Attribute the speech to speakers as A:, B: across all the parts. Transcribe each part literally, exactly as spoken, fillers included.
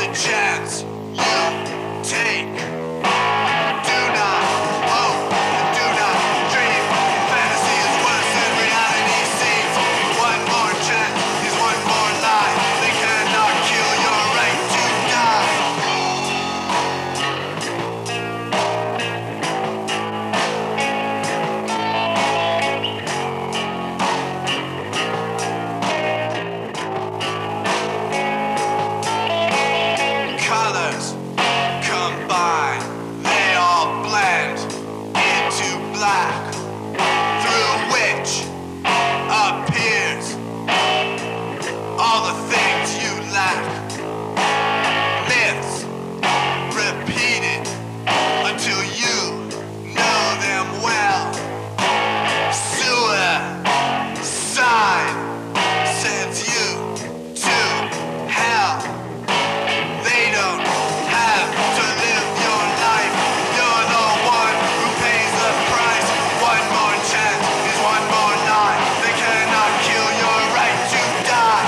A: chance you take. Do not hope and do not dream. Fantasy is worse than reality seems. One more chance is one more lie. They cannot kill your right to die. Colors combine, they all blend into black, through which appears all the things you lack. Myths repeated until you know them well. Suicide sends you to hell. They don't have to live your life. You're the one who pays the price. One more chance is one more lie. They cannot kill your right to die.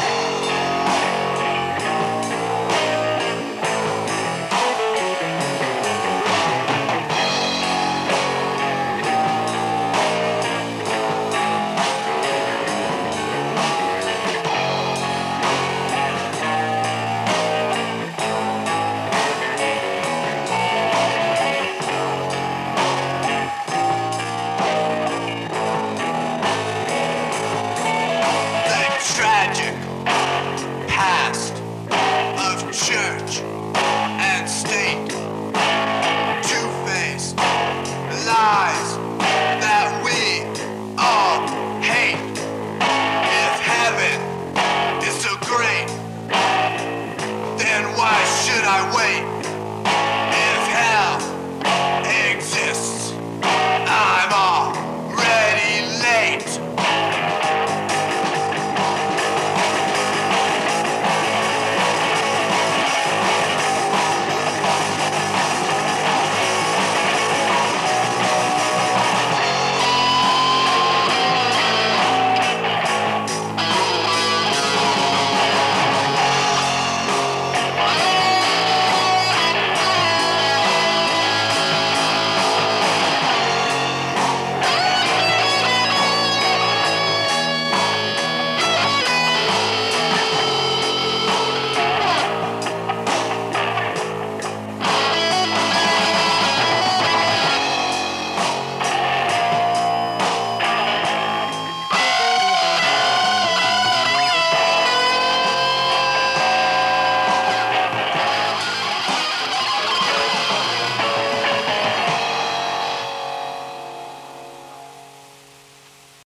A: The tragic past of church and state, two-faced lies that we all hate. If heaven is so great, then why should I wait?